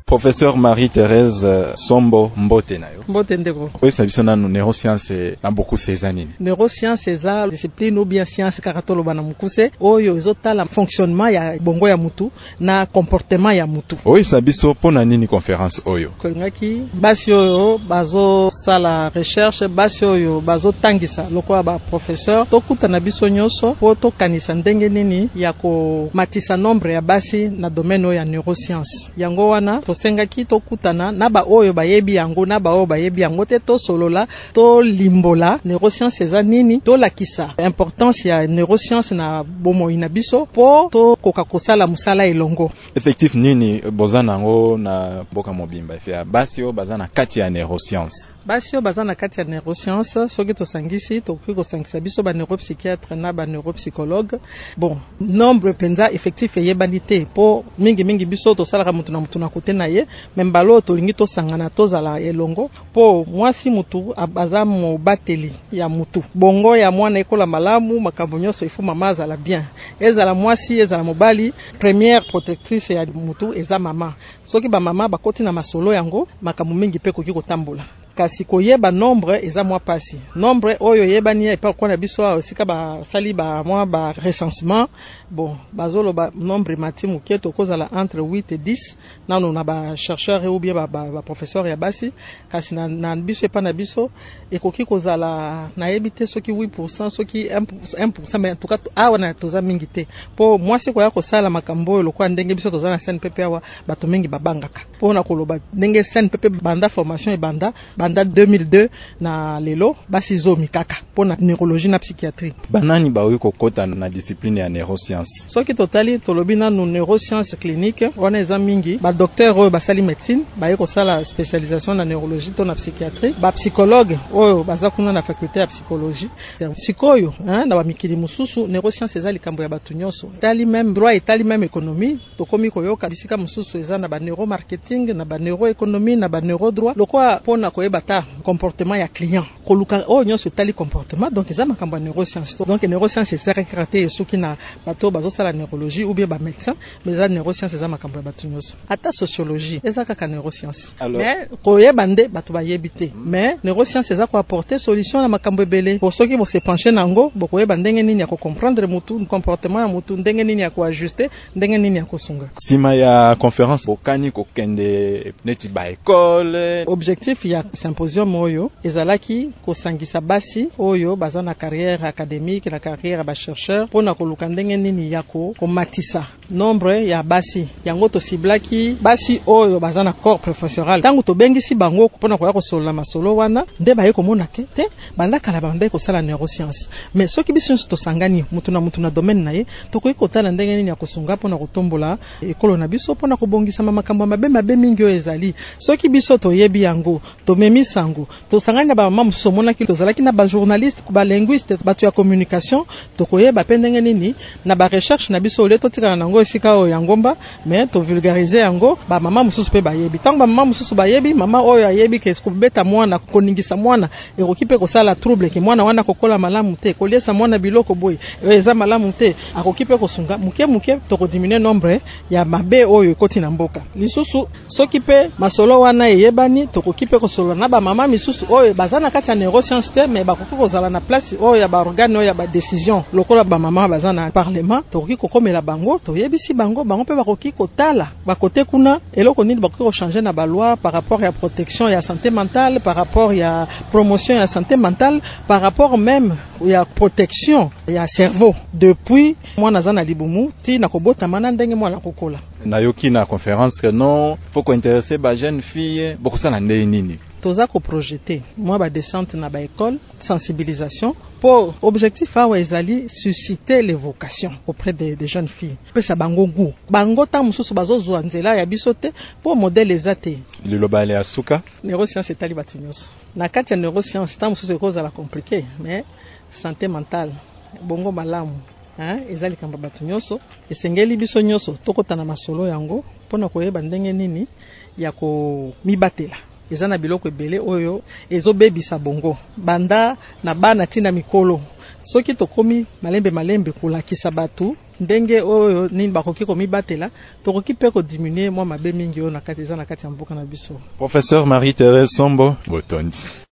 Professeur Marie-Thérèse Sombo Mbote nayo. Mbote ndeko. Oui, ça bisona neuroscience na beaucoup ces années. Neuroscience eza discipline ou bien science karatolo bana mukuse oyo ezotala fonctionnement ya bongo ya mutu na comportement ya mutu. Oui, ça biso pona nini conférence oyo. Kolingaki basi oyo bazo sala recherche basi oyo bazo tangisa lokwa ba professeur tokuta na biso nyoso po to kanisa ndenge nini ya ko matisa nombre ya basi na domaine ya neuroscience. Yango wana tosengaki tokutana na ba oyo bayebi yango na ba oyo bayebi yango te to solola to limbola neuroscience eza nini to lakisa importance ya neuroscience na bomo ina biso po to koka kosala musala elongo. Effectif nini bozana ngo na boka mobimba efia basi o bazana kati ya neuroscience. Basi oyo baza na kati ya neuroscience soki tosangisi tokoki kosangisa biso ba neuropsychiatre na ba neuropsychologue. Bon, nombre penza effectif eyebani te po mingi biso tosalaka mutu na mutu na kote na ye membalo tolingi tosangana tozala elongo po mwasi mutu abaza mobateli ya mutu bongo ya mwana ekola malamu makambo nyonso ifu mama azala bien ezala mwasi ezala mobali première protectrice ya mutu eza mama soki ba mama bakoti na masolo yango makambo mingi pe koki kotambola kasi koyeba nombre eza mwa pasi nombre oyo yebani epa kwa na biso sika ba sali ba mwa ba recensement bon bazolo ba nombre matimu keto kozala entre 8 et 10 nano na ba chercheur ou bien ba professeur ya basi kasi na biso epa na biso ekoki kozala na yebite soki 8% soki 1% mais en tout cas awa na toza mingi te po mwasi ko ya kosala makambo lokwa ndenge biso toza na scène pepe awa bato mingi babangaka po na koloba ndenge scène pepe banda formation e banda 2002 na lelo basi zomi kaka pona neurologie na psychiatrie. Banani bawi kokota na discipline ya neuroscience. Soki totali tolobi na neuroscience clinique wana eza mingi ba docteur oyo basali médecine baye kosala spécialisation na neurologie to na psychiatrie ba psychologue oyo baza kuna na faculté ya psychologie sikoyo na ba mikili mususu neuroscience eza likambo ya batu nyonso tali même droit et tali même économie tokomi koyoka bisika mususu eza na ba neuromarketing na ba neuroéconomie na ba neurodroit lokwa pona koyeba ta comportement ya client koluka o nyonso tali comportement donc eza makambo ya neuroscience donc neuroscience eza karaté soki na bato bazo sala neurologie ou bien ba médecin mais eza neuroscience eza makambo ya bato nyonso ata sociologie eza kaka neuroscience mais koyeba nde bato bayebi te mais neuroscience eza ko apporter solution na makambo ebele pour soki bo se pencher nango bo koyeba ndenge nini ya ko comprendre mutu comportement ya mutu ndenge nini ya ko ajuster ndenge nini ya ko sunga sima ya conférence bokani ko kende neti ba école objectif ya symposium oyo ezalaki kosangisa basi oyo baza na carrière académique na carrière ba chercheur pona koluka ndenge nini yako komatisa nombre ya basi yango to siblaki basi oyo baza na corps professoral tangu to bengisi bango pona koya kosolola masolo wana nde baye komona te banda kala banda ko sala neuroscience mais soki biso to sangani mutu na domaine na ye to koyi kotala ndenge nini ya kosunga pona kotombola ekolo na biso pona kobongisa makambo mabe mingi oyo ezali soki biso to yebi yango to memi sango to sangana ba mama musomona ki tozalaki na ba journaliste ba linguiste batu ya communication to koyeba pendenge nini na ba recherche na biso leto tika nango esika oyo ya ngomba mais to vulgariser yango ba mama mususu pe bayebi tango ba mama mususu bayebi mama oyo ayebi ke kubeta mwana koningisa mwana ekokipe kosala trouble ke mwana wana kokola malamu te koliesa mwana biloko boy eza malamu te akokipe kosunga muke to kodiminuer nombre ya mabe oyo ekoti na mboka lisusu soki pe masolo wana eyebani to kokipe kosolo na ba mama misusu oyo bazana kati ya neuroscience te mais bakoki kozala na place oyo ya ba organe oyo ya ba décision lokola ba mama bazana parlement tokoki kokomela bango toyebisi bango pe bakoki kotala bakote kuna eloko nini bakoki ko changer na ba loi par rapport ya protection ya santé mentale par rapport ya promotion ya santé mentale par rapport même ya protection ya cerveau depuis mwana zana libumu ti na kobota mana ndenge mwana kokola na yoki na conférence que non faut ko intéresser ba jeune fille bokosala ndenge nini toza ko projeter moi ba descente na ba école sensibilisation pour objectif awa ezali susciter les vocations auprès des jeunes filles pesa bango goût bango ta mususu bazozwa nzela ya biso te pour modèle ezate lilobale asuka neuroscience etali batu nyonso na kati ya neuroscience ta mususu ekozala compliqué mais santé mentale bongo malamu ezali kamba batu nyonso esengeli biso nyonso tokotana masolo yango pona koyeba ndenge nini ya ko mibatela ezana biloko ebele oyo ezobebisa bongo banda na bana tina mikolo soki tokomi malembe kolakisa bato ndenge oyo nini bakoki komibatela tokoki pe kodiminuer mwa mabe mingi oyo na kati eza na kati ya mboka na biso. Professeur Marie-Thérèse Sombo Botondi.